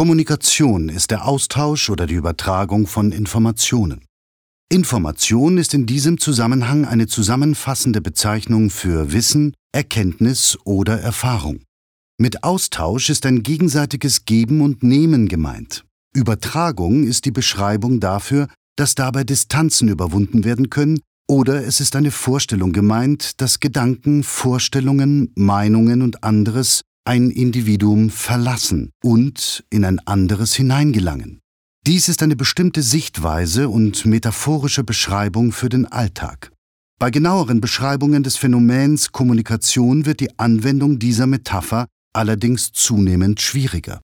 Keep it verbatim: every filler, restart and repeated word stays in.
Kommunikation ist der Austausch oder die Übertragung von Informationen. Information ist in diesem Zusammenhang eine zusammenfassende Bezeichnung für Wissen, Erkenntnis oder Erfahrung. Mit Austausch ist ein gegenseitiges Geben und Nehmen gemeint. Übertragung ist die Beschreibung dafür, dass dabei Distanzen überwunden werden können, oder es ist eine Vorstellung gemeint, dass Gedanken, Vorstellungen, Meinungen und anderes ein Individuum verlassen und in ein anderes hineingelangen. Dies ist eine bestimmte Sichtweise und metaphorische Beschreibung für den Alltag. Bei genaueren Beschreibungen des Phänomens Kommunikation wird die Anwendung dieser Metapher allerdings zunehmend schwieriger.